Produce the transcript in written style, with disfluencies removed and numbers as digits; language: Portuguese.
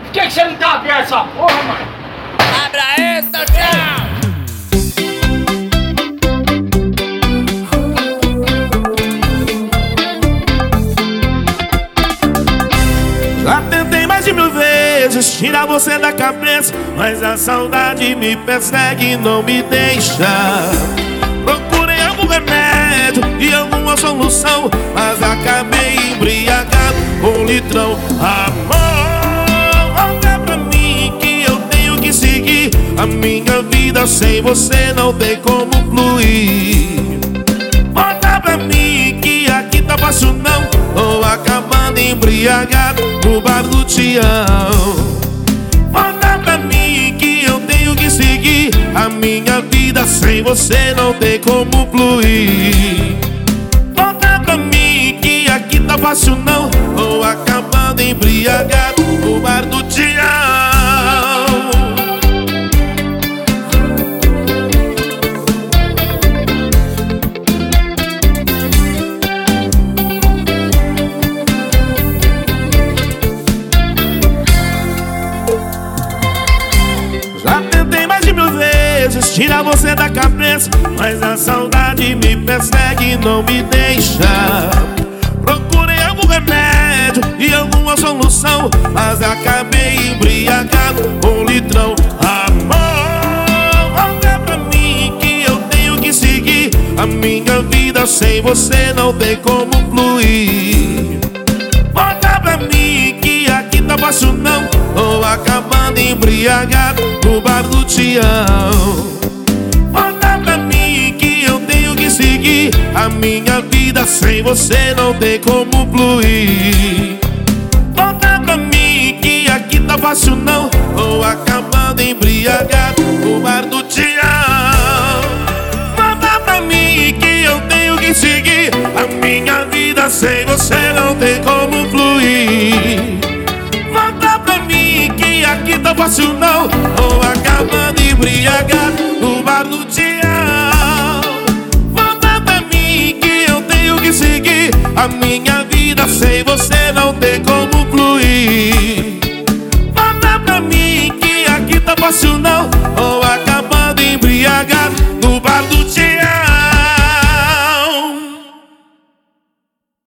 Por que você não tá abrindo essa porra, mano? Abra essa, tchau! Já tentei mais de 1000 vezes tirar você da cabeça, mas a saudade me persegue e não me deixa. Procurei algum remédio e alguma solução, mas acabei embriagado com um litrão. Amor, volta pra mim que eu tenho que seguir. A minha vida sem você não tem como fluir. Volta pra mim que aqui tá fácil não. Tô acabando embriagado no bar do Tião. Volta pra mim que eu tenho que seguir. A minha vida sem você não tem como fluir. Volta pra mim que aqui tá fácil não. Tô acabando embriagado no bar do Tião. Já tentei mais de 1000 vezes tirar você da cabeça, mas a saudade me persegue e não me deixa. Procurei algum remédio e alguma solução, mas acabei embriagado com um litrão. Amor, volta pra mim que eu tenho que seguir. A minha vida sem você não tem como fluir. Volta pra mim que aqui tá fácil não. Tô acabando embriagado no bar do Tião. Volta pra mim que eu tenho que seguir. A minha vida sem você não tem como fluir. Volta pra mim que aqui tá fácil não. Tô acabando embriagado no bar do Tião. Volta pra mim que eu tenho que seguir. A minha vida sem você não tem como fluir. Volta pra mim que aqui tá fácil não. Tô acabando embriagado